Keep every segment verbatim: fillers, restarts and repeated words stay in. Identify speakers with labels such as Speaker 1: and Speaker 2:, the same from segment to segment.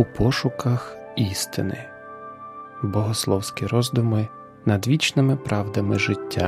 Speaker 1: У пошуках істини. Богословські роздуми над вічними правдами життя.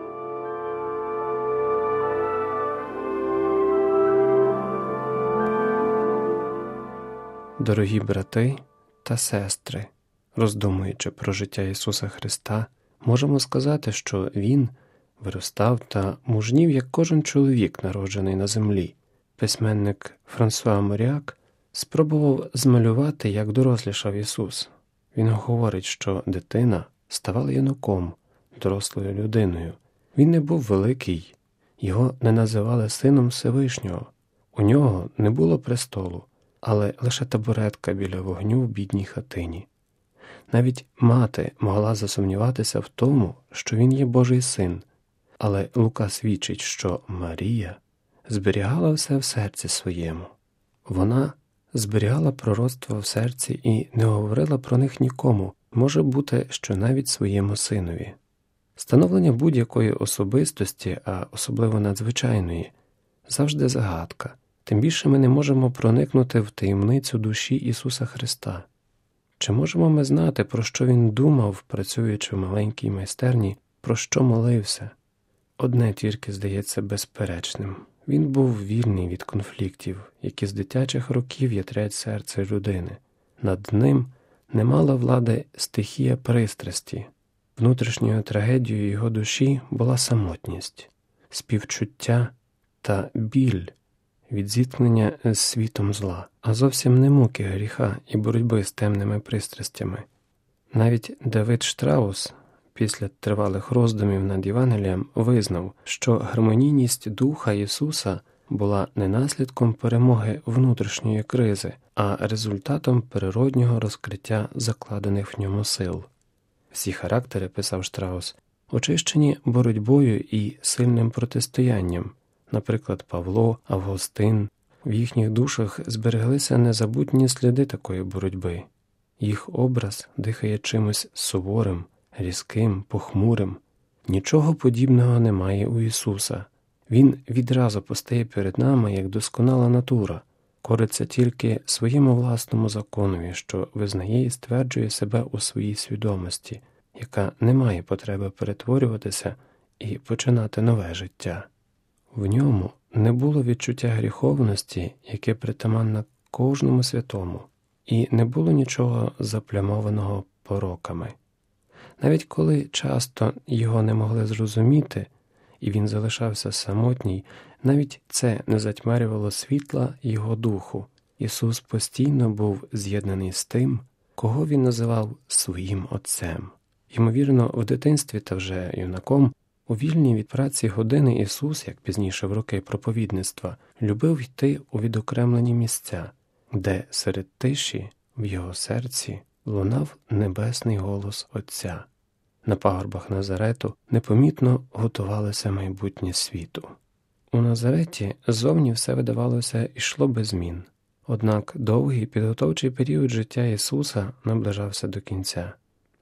Speaker 1: Дорогі брати та сестри, роздумуючи про життя Ісуса Христа, можемо сказати, що Він виростав та мужнів, як кожен чоловік, народжений на землі. Письменник Франсуа Моріак спробував змалювати, як дорослішав Ісус. Він говорить, що дитина ставала юнаком, дорослою людиною. Він не був великий, його не називали сином Всевишнього. У нього не було престолу, але лише табуретка біля вогню в бідній хатині. Навіть мати могла засумніватися в тому, що він є Божий син, але Лука свідчить, що Марія зберігала все в серці своєму. Вона зберігала пророцтва в серці і не говорила про них нікому, може бути, що навіть своєму синові. Становлення будь-якої особистості, а особливо надзвичайної, завжди загадка. Тим більше ми не можемо проникнути в таємницю душі Ісуса Христа. Чи можемо ми знати, про що Він думав, працюючи в маленькій майстерні, про що молився? Одне тільки здається безперечним. Він був вільний від конфліктів, які з дитячих років ятрять серце людини. Над ним не мала влади стихія пристрасті. Внутрішньою трагедією його душі була самотність, співчуття та біль від зіткнення з світом зла, а зовсім не муки гріха і боротьби з темними пристрастями. Навіть Давид Штраус після тривалих роздумів над Євангелієм визнав, що гармонійність Духа Ісуса була не наслідком перемоги внутрішньої кризи, а результатом природнього розкриття закладених в ньому сил. Всі характери, писав Штраус, очищені боротьбою і сильним протистоянням. Наприклад, Павло, Августин. В їхніх душах збереглися незабутні сліди такої боротьби. Їх образ дихає чимось суворим, різким, похмурим. Нічого подібного немає у Ісуса. Він відразу постає перед нами як досконала натура, кориться тільки своєму власному законові, що визнає і стверджує себе у своїй свідомості, яка не має потреби перетворюватися і починати нове життя. В ньому не було відчуття гріховності, яке притаманне кожному святому, і не було нічого заплямованого пороками. Навіть коли часто його не могли зрозуміти, і він залишався самотній, навіть це не затьмарювало світла його духу. Ісус постійно був з'єднаний з тим, кого він називав своїм Отцем. Ймовірно, в дитинстві та вже юнаком, у вільні від праці години Ісус, як пізніше в роки проповідництва, любив йти у відокремлені місця, де серед тиші в його серці лунав небесний голос Отця. На пагорбах Назарету непомітно готувалося майбутнє світу. У Назареті ззовні все, видавалося, йшло без змін. Однак довгий підготовчий період життя Ісуса наближався до кінця.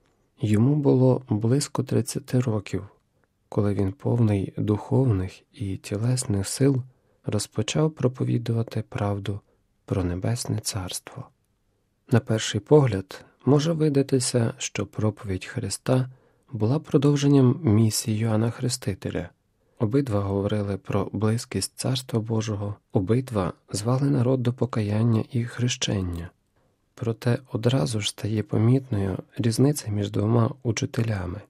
Speaker 1: Йому було близько тридцяти років, коли він, повний духовних і тілесних сил, розпочав проповідувати правду про Небесне Царство. На перший погляд може видатися, що проповідь Христа була продовженням місії Йоанна Хрестителя. Обидва говорили про близькість Царства Божого, обидва звали народ до покаяння і хрещення. Проте одразу ж стає помітною різниця між двома учителями.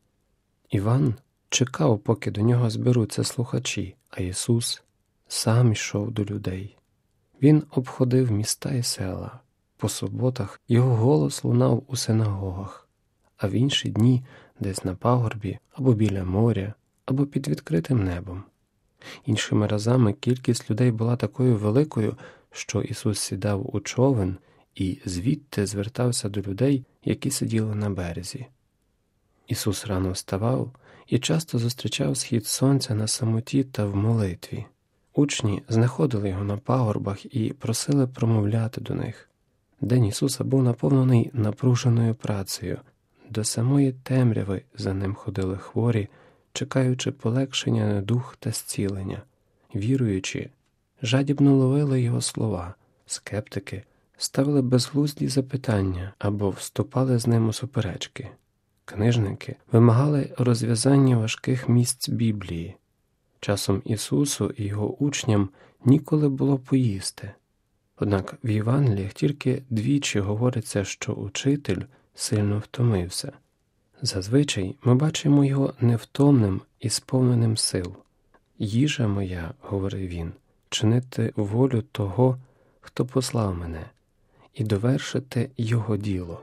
Speaker 1: Іван чекав, поки до нього зберуться слухачі, а Ісус сам йшов до людей. Він обходив міста і села. По суботах його голос лунав у синагогах, а в інші дні десь на пагорбі, або біля моря, або під відкритим небом. Іншими разами кількість людей була такою великою, що Ісус сідав у човен і звідти звертався до людей, які сиділи на березі. Ісус рано вставав і часто зустрічав схід сонця на самоті та в молитві. Учні знаходили його на пагорбах і просили промовляти до них. День Ісуса був наповнений напруженою працею. До самої темряви за ним ходили хворі, чекаючи полегшення на дух та зцілення. Віруючи, жадібно ловили його слова, скептики ставили безглузді запитання або вступали з ним у суперечки. Книжники вимагали розв'язання важких місць Біблії. Часом Ісусу і його учням ніколи було поїсти. Однак в Євангеліях тільки двічі говориться, що учитель сильно втомився. Зазвичай ми бачимо його невтомним і сповненим сил. «Їжа моя, – говорив він, – чинити волю того, хто послав мене, і довершити його діло».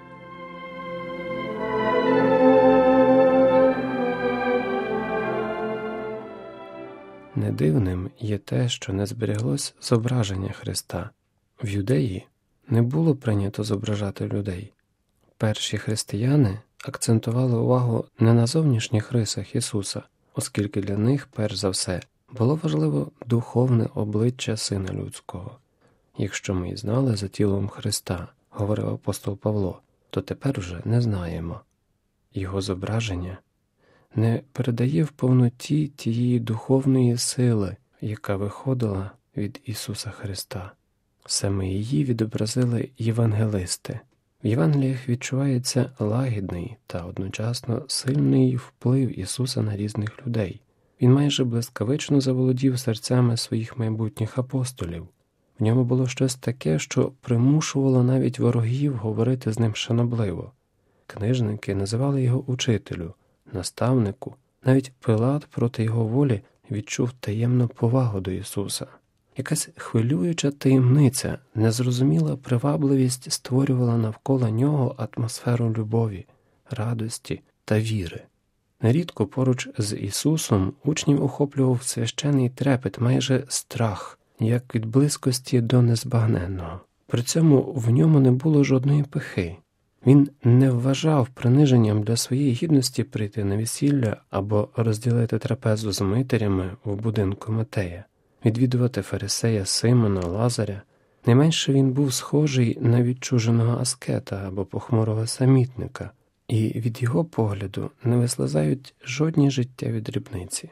Speaker 1: Не дивним є те, що не збереглось зображення Христа. В Юдеї не було прийнято зображати людей. Перші християни акцентували увагу не на зовнішніх рисах Ісуса, оскільки для них, перш за все, було важливо духовне обличчя Сина Людського. «Якщо ми й знали за тілом Христа, – говорив апостол Павло, – то тепер уже не знаємо». Його зображення не передає в повноті тієї духовної сили, яка виходила від Ісуса Христа. Саме її відобразили євангелисти. В Євангеліях відчувається лагідний та одночасно сильний вплив Ісуса на різних людей. Він майже блискавично заволодів серцями своїх майбутніх апостолів. В ньому було щось таке, що примушувало навіть ворогів говорити з ним шанобливо. Книжники називали його учителю, наставнику. Навіть Пилат проти його волі відчув таємну повагу до Ісуса. Якась хвилююча таємниця, незрозуміла привабливість створювала навколо нього атмосферу любові, радості та віри. Нерідко поруч з Ісусом учнів охоплював священний трепет, майже страх, як від близькості до незбагненного. При цьому в ньому не було жодної пихи. Він не вважав приниженням для своєї гідності прийти на весілля або розділити трапезу з митарями в будинку Матея, відвідувати фарисея Симона, Лазаря. Найменше він був схожий на відчуженого аскета або похмурого самітника, і від його погляду не вислизають жодні життєві дрібниці.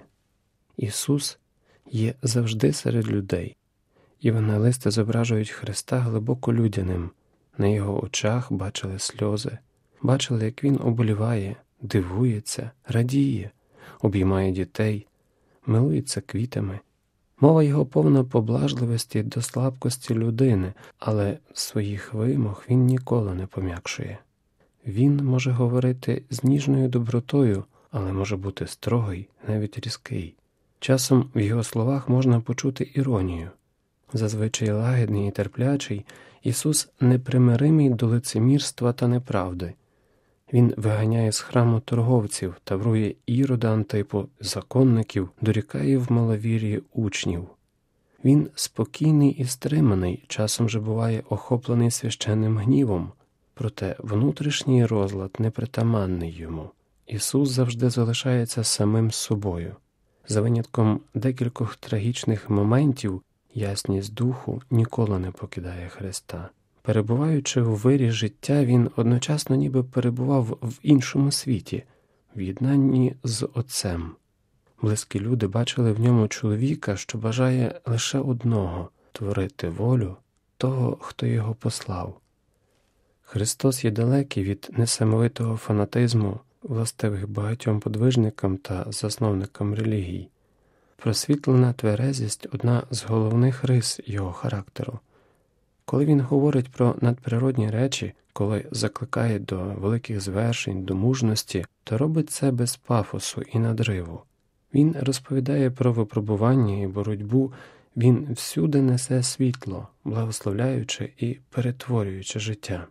Speaker 1: Ісус є завжди серед людей. Євангелисти зображують Христа глибоко людяним. На його очах бачили сльози, бачили, як він оболіває, дивується, радіє, обіймає дітей, милується квітами. Мова його повна поблажливості до слабкості людини, але своїх вимог він ніколи не пом'якшує. Він може говорити з ніжною добротою, але може бути строгий, навіть різкий. Часом в його словах можна почути іронію. Зазвичай лагідний і терплячий, Ісус непримиримий до лицемірства та неправди. Він виганяє з храму торговців, таврує Ірода Антипу, законників, дорікає в маловір'ї учнів. Він спокійний і стриманий, часом же буває охоплений священним гнівом, проте внутрішній розлад непритаманний йому. Ісус завжди залишається самим собою. За винятком декількох трагічних моментів, ясність духу ніколи не покидає Христа. Перебуваючи у вирі життя, він одночасно ніби перебував в іншому світі, в єднанні з Отцем. Близькі люди бачили в ньому чоловіка, що бажає лише одного – творити волю того, хто його послав. Христос є далекий від несамовитого фанатизму, властивих багатьом подвижникам та засновникам релігій. Просвітлена тверезість – одна з головних рис його характеру. Коли він говорить про надприродні речі, коли закликає до великих звершень, до мужності, то робить це без пафосу і надриву. Він розповідає про випробування і боротьбу, він всюди несе світло, благословляючи і перетворюючи життя.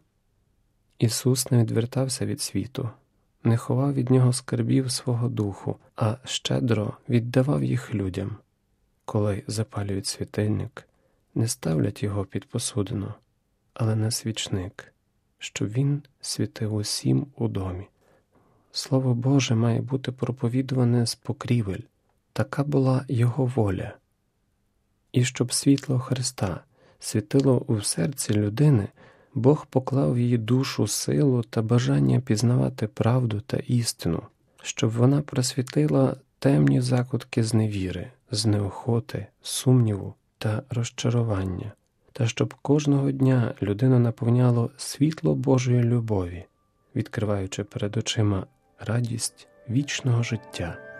Speaker 1: Ісус не відвертався від світу, не ховав від нього скарбів свого духу, а щедро віддавав їх людям. Коли запалюють світильник, не ставлять його під посудину, але на свічник, щоб він світив усім у домі. Слово Боже має бути проповідуване з покрівель. Така була його воля. І щоб світло Христа світило у серці людини, Бог поклав в її душу силу та бажання пізнавати правду та істину, щоб вона просвітила темні закутки зневіри, з неохоти, сумніву та розчарування. та щоб кожного дня людину наповняло світло Божої любові, відкриваючи перед очима радість вічного життя.